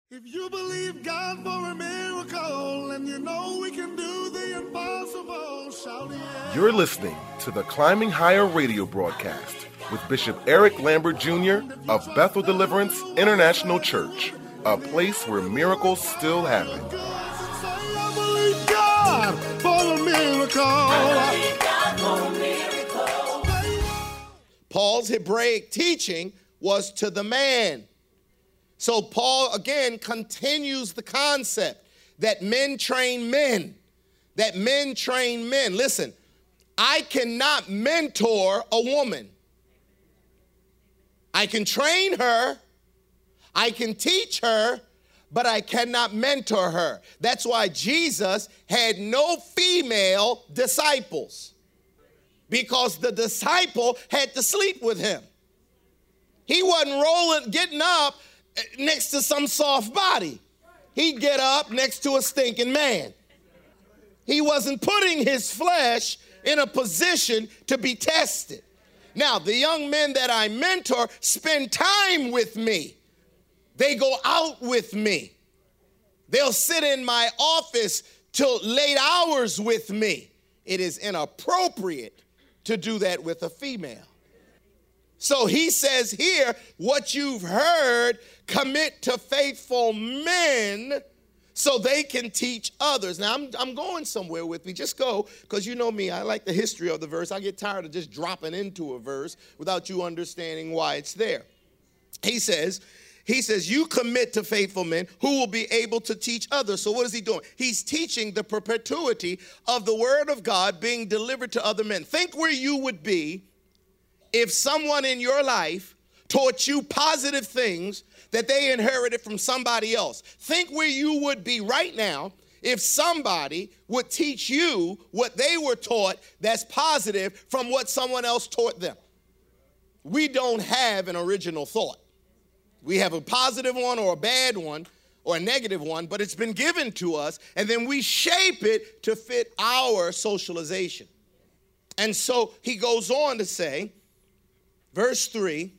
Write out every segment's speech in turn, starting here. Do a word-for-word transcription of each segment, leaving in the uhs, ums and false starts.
If you believe God for a miracle and you know we can do the impossible, shout yeah. You're listening to the Climbing Higher radio broadcast with Bishop Eric Lambert Junior of Bethel Deliverance International Church, a place where miracles still happen. I believe God for a miracle. I believe God for a miracle. Paul's Hebraic teaching was to the man. So Paul, again, continues the concept that men train men, that men train men. Listen, I cannot mentor a woman. I can train her, I can teach her, but I cannot mentor her. That's why Jesus had no female disciples, because the disciple had to sleep with him. He wasn't rolling, getting up next to some soft body. He'd get up next to a stinking man. He wasn't putting his flesh in a position to be tested. Now, the young men that I mentor spend time with me. They go out with me. They'll sit in my office till late hours with me. It is inappropriate to do that with a female. So he says here, what you've heard, commit to faithful men so they can teach others. Now, I'm, I'm going somewhere with me. Just go, because you know me. I like the history of the verse. I get tired of just dropping into a verse without you understanding why it's there. He says, he says, you commit to faithful men who will be able to teach others. So what is he doing? He's teaching the perpetuity of the word of God being delivered to other men. Think where you would be if someone in your life taught you positive things that they inherited from somebody else. Think where you would be right now if somebody would teach you what they were taught that's positive from what someone else taught them. We don't have an original thought. We have a positive one or a bad one or a negative one, but it's been given to us, and then we shape it to fit our socialization. And so he goes on to say, verse three,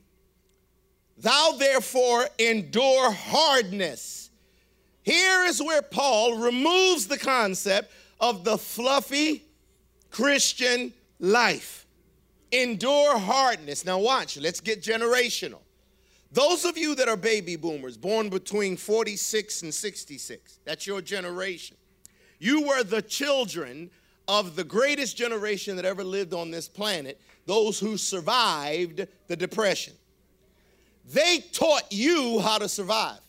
thou therefore endure hardness. Here is where Paul removes the concept of the fluffy Christian life. Endure hardness. Now watch, let's get generational. Those of you that are baby boomers, born between forty-six and sixty-six, that's your generation. You were the children of the greatest generation that ever lived on this planet, those who survived the Depression. They taught you how to survive.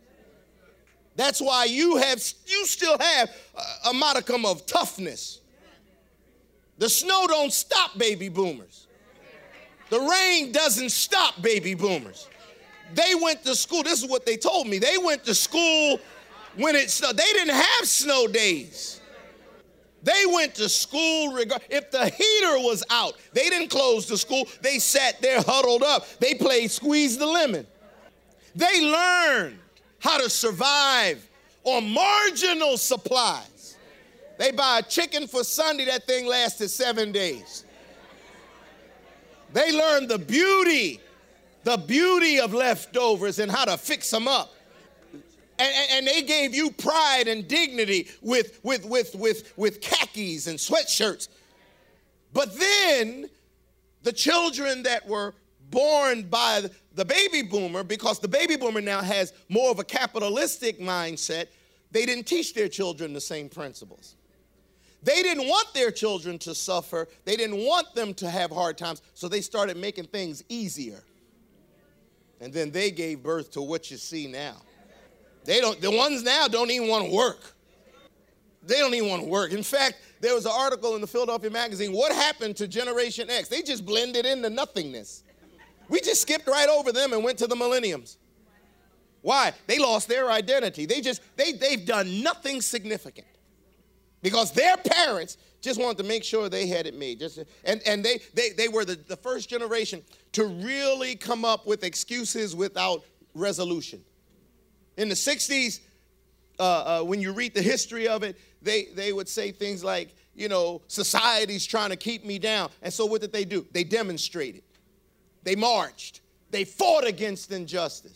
That's why you have, you still have a, a modicum of toughness. The snow don't stop baby boomers. The rain doesn't stop baby boomers. They went to school. This is what they told me. They went to school when it snowed. They didn't have snow days. They went to school, reg- if the heater was out, they didn't close the school. They sat there huddled up. They played squeeze the lemon. They learned how to survive on marginal supplies. They buy a chicken for Sunday, that thing lasted seven days. They learned the beauty, the beauty of leftovers and how to fix them up. And, and they gave you pride and dignity with, with, with, with, with khakis and sweatshirts. But then the children that were born by the baby boomer, because the baby boomer now has more of a capitalistic mindset, they didn't teach their children the same principles. They didn't want their children to suffer. They didn't want them to have hard times, so they started making things easier. And then they gave birth to what you see now. They don't, the ones now don't even want to work. They don't even want to work. In fact, there was an article in the Philadelphia Magazine, what happened to Generation X? They just blended into nothingness. We just skipped right over them and went to the millenniums. Why? They lost their identity. They just, they, they've done nothing significant because their parents just wanted to make sure they had it made. Just, and and they, they, they were the, the first generation to really come up with excuses without resolution. In the sixties, uh, uh, when you read the history of it, they, they would say things like, you know, society's trying to keep me down. And so what did they do? They demonstrated. They marched. They fought against injustice.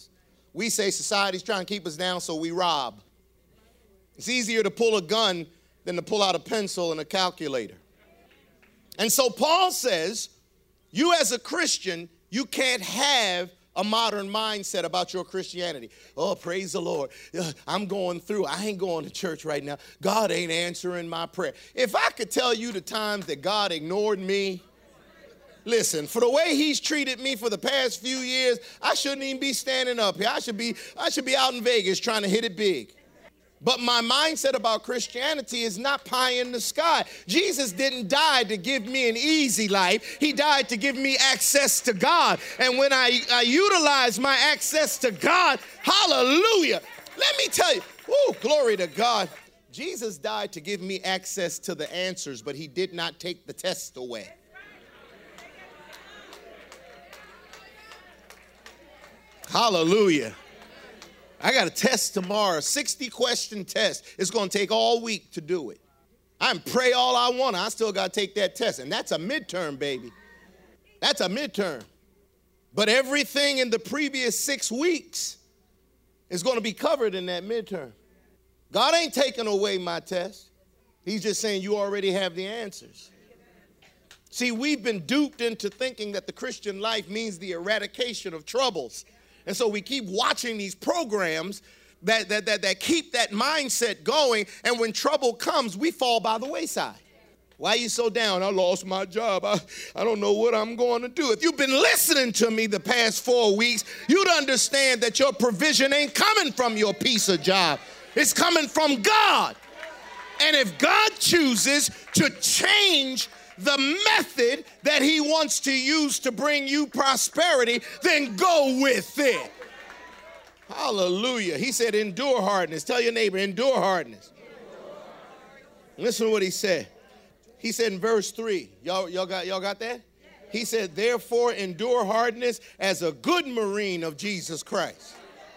We say society's trying to keep us down, so we rob. It's easier to pull a gun than to pull out a pencil and a calculator. And so Paul says, you as a Christian, you can't have a modern mindset about your Christianity. Oh, praise the Lord. I'm going through. I ain't going to church right now. God ain't answering my prayer. If I could tell you the times that God ignored me, listen, for the way he's treated me for the past few years, I shouldn't even be standing up here. I should be, I should be out in Vegas trying to hit it big. But my mindset about Christianity is not pie in the sky. Jesus didn't die to give me an easy life. He died to give me access to God. And when I, I utilize my access to God, hallelujah, let me tell you, woo, glory to God. Jesus died to give me access to the answers, but he did not take the test away. Hallelujah. I got a test tomorrow, a sixty question test. It's going to take all week to do it. I can pray all I want. I still got to take that test. And that's a midterm, baby. That's a midterm. But everything in the previous six weeks is going to be covered in that midterm. God ain't taking away my test. He's just saying you already have the answers. See, we've been duped into thinking that the Christian life means the eradication of troubles. And so we keep watching these programs that, that, that, that keep that mindset going. And when trouble comes, we fall by the wayside. Why are you so down? I lost my job. I, I don't know what I'm going to do. If you've been listening to me the past four weeks, you'd understand that your provision ain't coming from your piece of job. It's coming from God. And if God chooses to change the method that he wants to use to bring you prosperity, then go with it. Hallelujah. He said, endure hardness. Tell your neighbor, endure hardness. Listen to what he said. He said in verse three, y'all, y'all got, y'all got that? He said, therefore endure hardness as a good Marine of Jesus Christ.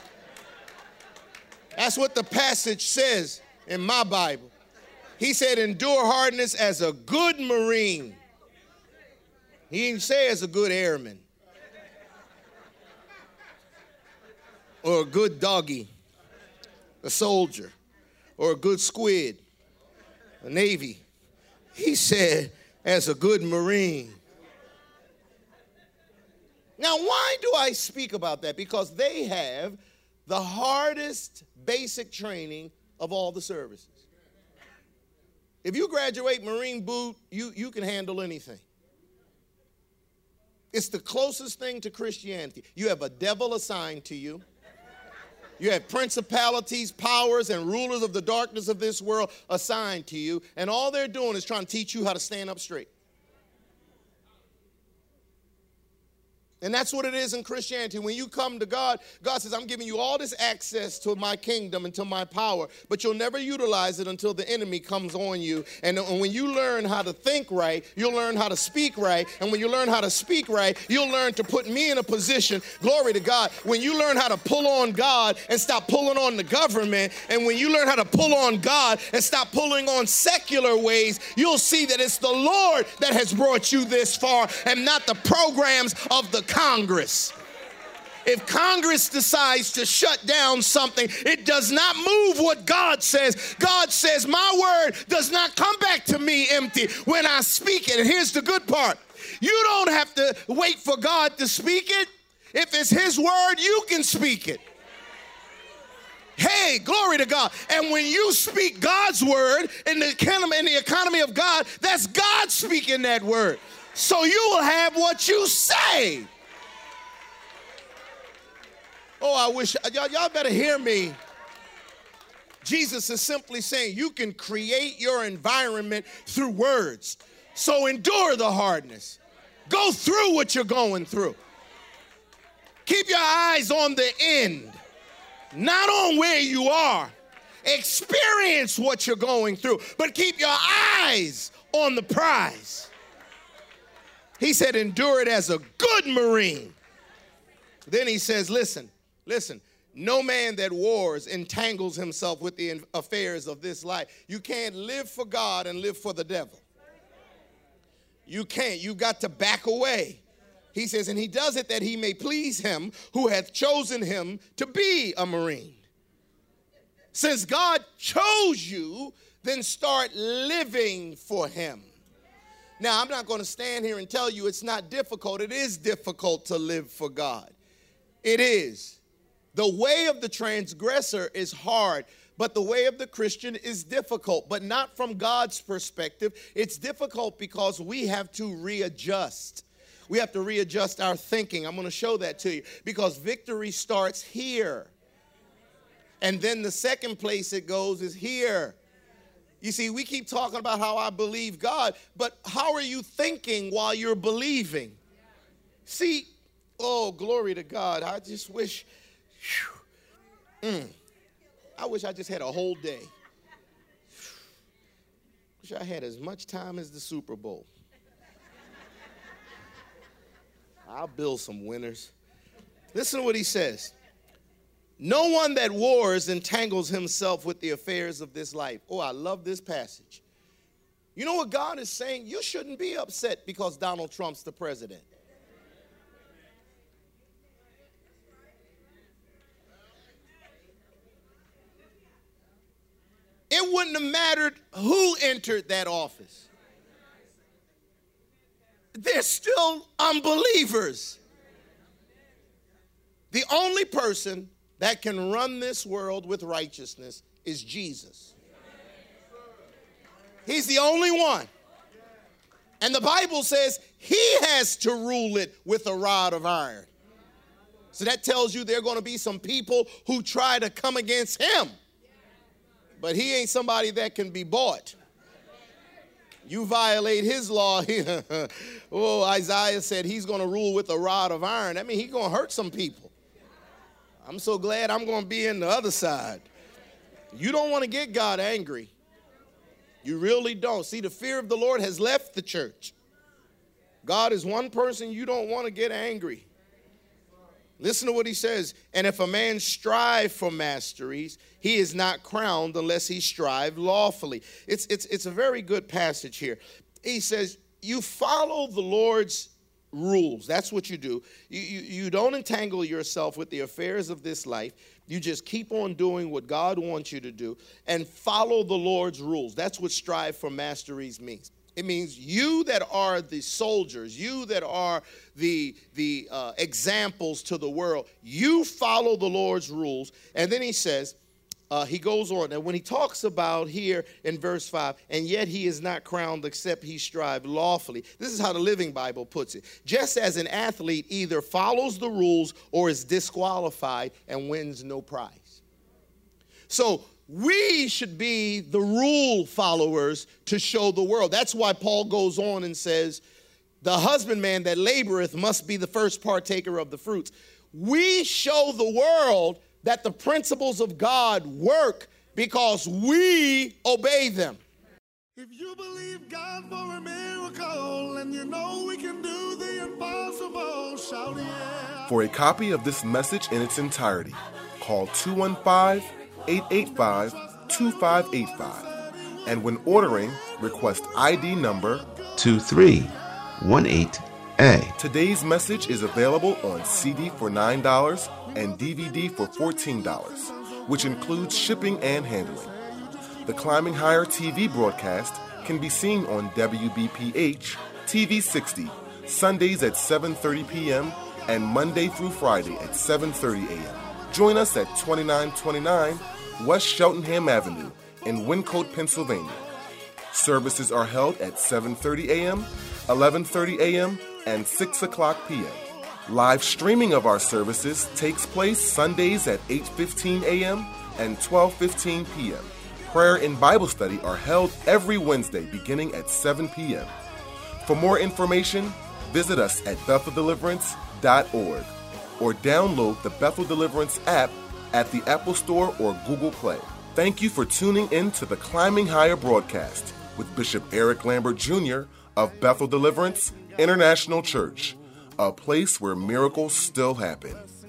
That's what the passage says in my Bible. He said, endure hardness as a good Marine. He didn't say as a good airman or a good doggy, a soldier, or a good squid, a Navy. He said, as a good Marine. Now, why do I speak about that? Because they have the hardest basic training of all the services. If you graduate Marine boot, you, you can handle anything. It's the closest thing to Christianity. You have a devil assigned to you. You have principalities, powers, and rulers of the darkness of this world assigned to you. And all they're doing is trying to teach you how to stand up straight. And that's what it is in Christianity. When you come to God, God says, I'm giving you all this access to my kingdom and to my power, but you'll never utilize it until the enemy comes on you. And when you learn how to think right, you'll learn how to speak right. And when you learn how to speak right, you'll learn to put me in a position, glory to God, when you learn how to pull on God and stop pulling on the government, and when you learn how to pull on God and stop pulling on secular ways, you'll see that it's the Lord that has brought you this far and not the programs of the Congress. If Congress decides to shut down something, it does not move what God says. God says, my word does not come back to me empty when I speak it. And here's the good part. You don't have to wait for God to speak it. If it's his word, you can speak it. Hey, glory to God. And when you speak God's word in the economy, in the economy of God, that's God speaking that word. So you will have what you say. Oh, I wish, y'all, y'all better hear me. Jesus is simply saying you can create your environment through words. So endure the hardness. Go through what you're going through. Keep your eyes on the end, not on where you are. Experience what you're going through, but keep your eyes on the prize. He said, endure it as a good Marine. Then he says, listen, listen, no man that wars entangles himself with the affairs of this life. You can't live for God and live for the devil. You can't. You got to back away He says, and he does it that he may please him who hath chosen him to be a Marine. Since God chose you, then start living for him. Now, I'm not going to stand here and tell you it's not difficult. It is difficult to live for God. It is. The way of the transgressor is hard, but the way of the Christian is difficult, but not from God's perspective. It's difficult because we have to readjust. We have to readjust our thinking. I'm going to show that to you because victory starts here. And then the second place it goes is here. You see, we keep talking about how I believe God, but how are you thinking while you're believing? See, oh, glory to God. I just wish, mm, I wish I just had a whole day. Wish I had as much time as the Super Bowl. I'll build some winners. Listen to what he says. No one that wars entangles himself with the affairs of this life. Oh, I love this passage. You know what God is saying? You shouldn't be upset because Donald Trump's the president. It wouldn't have mattered who entered that office. They're still unbelievers. The only person that can run this world with righteousness is Jesus. He's the only one. And the Bible says he has to rule it with a rod of iron. So that tells you there are going to be some people who try to come against him. But he ain't somebody that can be bought. You violate his law. Oh, Isaiah said he's going to rule with a rod of iron. I mean, he's going to hurt some people. I'm so glad I'm going to be in the other side. You don't want to get God angry. You really don't. See, the fear of the Lord has left the church. God is one person you don't want to get angry. Listen to what he says. And if a man strive for masteries, he is not crowned unless he strive lawfully. It's, it's, it's a very good passage here. He says, you follow the Lord's rules. That's what you do. You, you, you don't entangle yourself with the affairs of this life. You just keep on doing what God wants you to do and follow the Lord's rules. That's what strive for masteries means. It means you that are the soldiers, you that are the, the uh, examples to the world, you follow the Lord's rules. And then he says, Uh, he goes on, and when he talks about here in verse five, and yet he is not crowned except he strive lawfully. This is how the Living Bible puts it. Just as an athlete either follows the rules or is disqualified and wins no prize. So we should be the rule followers to show the world. That's why Paul goes on and says, the husbandman that laboreth must be the first partaker of the fruits. We show the world that the principles of God work because we obey them. If you believe God for a miracle and you know we can do the impossible, shout yeah. For a copy of this message in its entirety, call two one five, eight eight five, two five eight five. And when ordering, request I D number two three one eight A. Today's message is available on C D for nine dollars and D V D for fourteen dollars, which includes shipping and handling. The Climbing Higher T V broadcast can be seen on W B P H T V sixty, Sundays at seven thirty p.m. and Monday through Friday at seven thirty a.m. Join us at twenty-nine twenty-nine West Cheltenham Avenue in Wyncote, Pennsylvania. Services are held at seven thirty a.m., eleven thirty a.m., and six o'clock p.m. Live streaming of our services takes place Sundays at eight fifteen a.m. and twelve fifteen p.m. Prayer and Bible study are held every Wednesday beginning at seven p.m. For more information, visit us at bethel deliverance dot org or download the Bethel Deliverance app at the Apple Store or Google Play. Thank you for tuning in to the Climbing Higher broadcast with Bishop Eric Lambert Junior of Bethel Deliverance International Church, a place where miracles still happen.